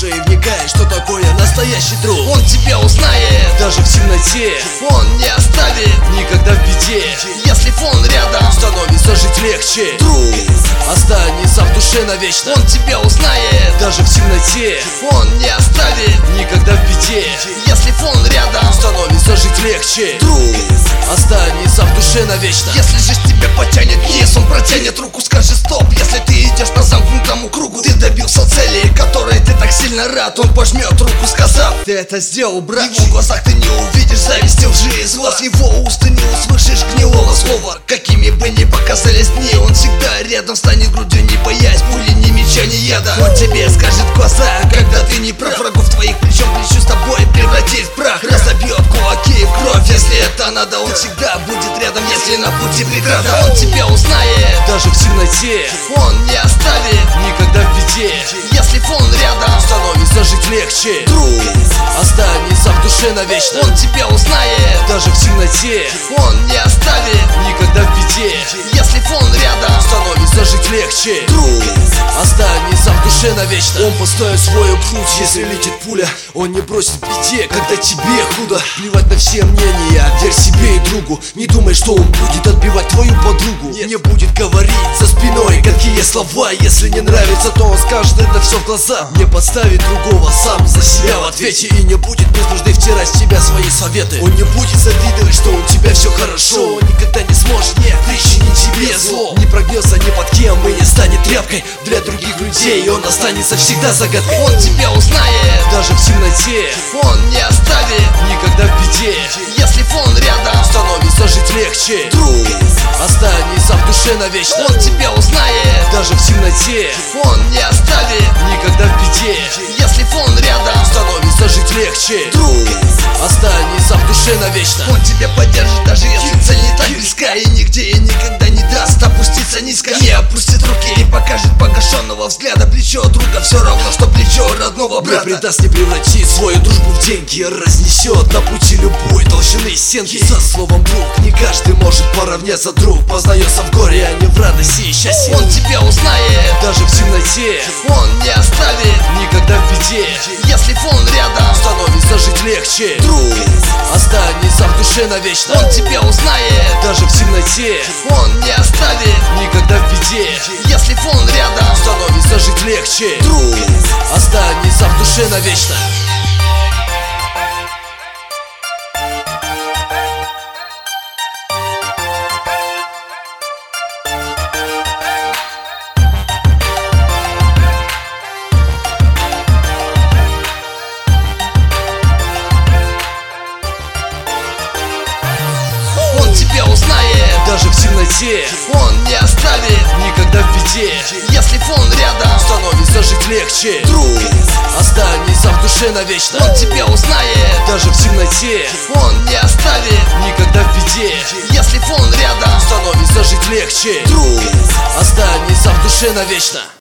Слушай, вникай, что такое настоящий друг. Он тебя узнает даже в темноте, он не оставит никогда в беде. Если фон рядом, становится жить легче. друг Останется в душе навечно. он тебя узнает даже в темноте, он не оставит никогда в беде. Если фон рядом, становится жить легче. друг Останется в душе навечно. если жизнь тебя потянет вниз, он протянет руку, скажи стоп. Если ты идешь по замкнутому кругу, ты добился цели, которой ты так сильно рад. Он пожмет руку, сказав: Ты это сделал, брат. в его глазах ты не увидишь зависти, лжи и зла. С его уст ты не услышишь гнилого слова. Какими бы ни показались дни, он всегда рядом, станет грудью, не боясь пули, ни меча, ни яда. Он тебе скажет в глаза, когда ты не прав. Врагов твоих плечом к плечу с тобой превратит в прах. Разобьет кулаки в кровь, если это надо. Он всегда будет рядом, если на пути преграда. Он тебя узнает даже в темноте, он не оставит никогда в беде. если фон рядом, Становится жить легче. друг Останется в душе навечно. он тебя узнает даже в темноте, он не оставит никогда в беде. если фон рядом, Становится жить легче. друг Останется в душе навечно. Он поставит свою грудь, если летит пуля. Он не бросит в беде, когда тебе худо. Плевать на все мнения, верь себе и другу. Не думай, что он будет отбивать твою подругу. Не будет говорить за спиной какие слова. Если не нравится, то он скажет это все в глаза. Не подставит другого, сам за себя в ответе. И не будет без нужды втирать в тебя свои советы. Он не будет завидовать, что у тебя все хорошо. Он никогда не сможет причинить тебе зло. Не прогнется ни под кем и не станет тряпкой для других людей. Он останется всегда загадкой. он тебя узнает даже в темноте, он не оставит никогда в беде. если фон рядом, Становится жить легче. друг Останется в душе навечно. он тебя узнает даже в темноте, он не оставит никогда в беде. если фон рядом, Становится жить легче. друг Останется в душе навечно. он тебя поддержит, даже если цель не так близка. И нигде и никогда не даст опуститься низко. Не опустит руки и покажет погашенного взгляда. Плечо друга все равно, что плечо родного Не брата. предаст, не превратит свою дружбу в деньги. Разнесет на пути любой толщины стенки. Со словом друг не каждый может поравняться. Друг познается в горе, а не в радости и счастье. Он тебя узнает даже в темноте, он не оставит никогда в беде. если фон рядом, Становится жить легче. друг Останется в душе навечно. он тебя узнает даже в темноте, он не оставит никогда в беде. если фон рядом, Становится жить легче. друг Останется в душе навечно. он тебя узнает даже в темноте, он не оставит никогда в беде. если фон рядом, Становится жить легче. друг Останется в душе навечно. он тебя узнает даже в темноте, он не оставит никогда в беде. если фон рядом, Становится жить легче. друг Останется в душе навечно.